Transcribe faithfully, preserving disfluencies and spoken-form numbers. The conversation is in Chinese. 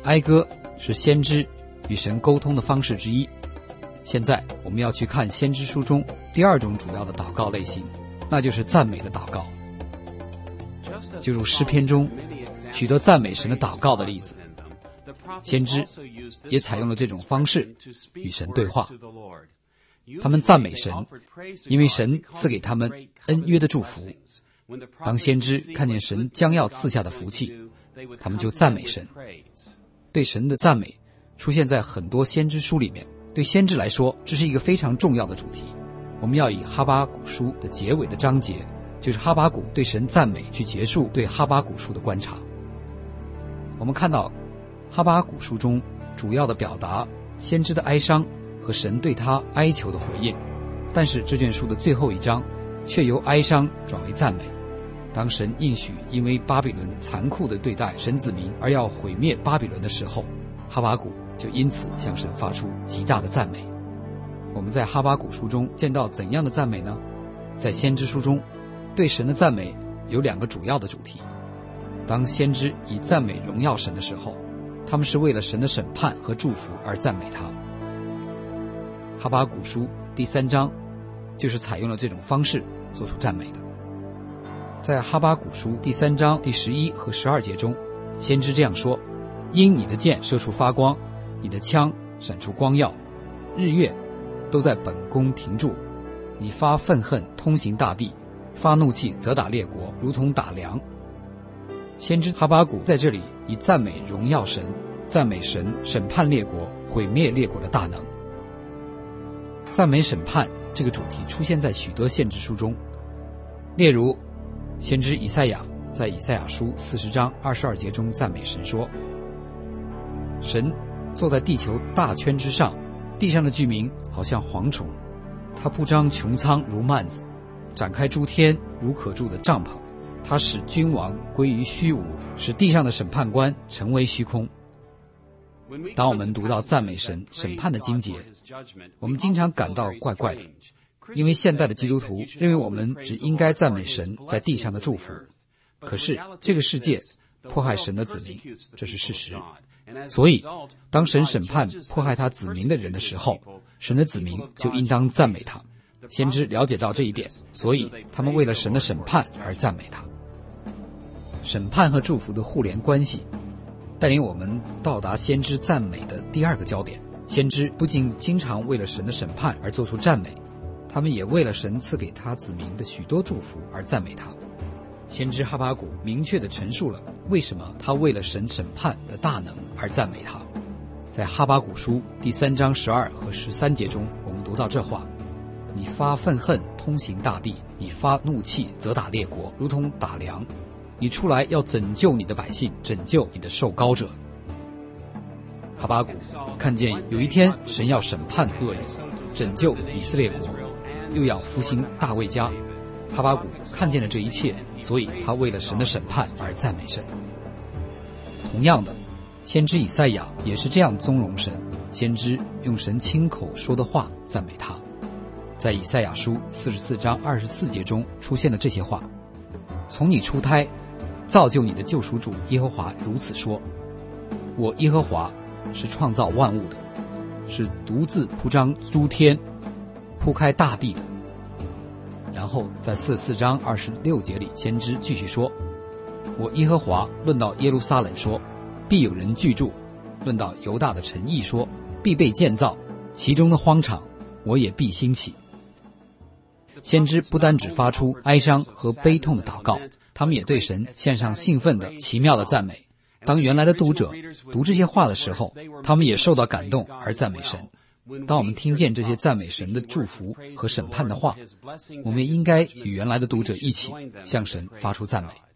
哀歌是先知与神沟通的方式之一。现在我们要去看先知书中第二种主要的祷告类型，那就是赞美的祷告。就如诗篇中许多赞美神的祷告的例子，先知也采用了这种方式与神对话。他们赞美神，因为神赐给他们恩约的祝福。当先知看见神将要赐下的福气，他们就赞美神。对神的赞美出现在很多先知书里面，对先知来说，这是一个非常重要的主题。我们要以哈巴谷书的结尾的章节，就是哈巴谷对神赞美，去结束对哈巴谷书的观察。我们看到哈巴谷书中主要的表达先知的哀伤和神对他哀求的回应，但是这卷书的最后一章却由哀伤转为赞美。当神应许因为巴比伦残酷的对待神子民而要毁灭巴比伦的时候，哈巴谷就因此向神发出极大的赞美。我们在哈巴谷书中见到怎样的赞美呢？在先知书中，对神的赞美有两个主要的主题。当先知以赞美荣耀神的时候，他们是为了神的审判和祝福而赞美他。哈巴谷书第三章就是采用了这种方式做出赞美的。在哈巴谷书第三章第十一和十二节中，先知这样说：因你的箭射出发光，你的枪闪出光耀，日月都在本宫停住，你发愤恨通行大地，发怒气责打列国，如同打粮。先知哈巴谷在这里以赞美荣耀神，赞美神审判列国，毁灭列国的大能。赞美审判这个主题出现在许多先知书中，例如先知以赛亚在以赛亚书四十章二十二节中赞美神说：神坐在地球大圈之上，地上的居民好像蝗虫，他铺张穹苍如幔子，展开诸天如可住的帐篷，他使君王归于虚无，使地上的审判官成为虚空。当我们读到赞美神审判的经节，我们经常感到怪怪的，因为现代的基督徒认为我们只应该赞美神在地上的祝福。可是这个世界迫害神的子民，这是事实。所以当神审判迫害他子民的人的时候，神的子民就应当赞美他。先知了解到这一点，所以他们为了神的审判而赞美他。审判和祝福的互联关系带领我们到达先知赞美的第二个焦点。先知不仅经常为了神的审判而做出赞美，他们也为了神赐给他子民的许多祝福而赞美他。先知哈巴谷明确地陈述了为什么他为了神审判的大能而赞美他。在哈巴谷书第三章十二和十三节中，我们读到这话：你发愤恨通行大地，你发怒气责打列国，如同打粮，你出来要拯救你的百姓，拯救你的受膏者。哈巴谷看见有一天神要审判恶人，拯救以色列国，又要复兴大卫家。哈巴谷看见了这一切，所以他为了神的审判而赞美神。同样的，先知以赛亚也是这样尊荣神，先知用神亲口说的话赞美他。在以赛亚书四十四章二十四节中出现了这些话：从你出胎造就你的救赎主耶和华如此说，我耶和华是创造万物的，是独自铺张诸天，铺开大地的。然后在四十四章二十六节里，先知继续说：我耶和华论到耶路撒冷说，必有人居住；论到犹大的城邑说，必被建造，其中的荒场我也必兴起。先知不单只发出哀伤和悲痛的祷告，他们也对神献上兴奋的奇妙的赞美。当原来的读者读这些话的时候，他们也受到感动而赞美神。当我们听见这些赞美神的祝福和审判的话，我们应该与原来的读者一起向神发出赞美。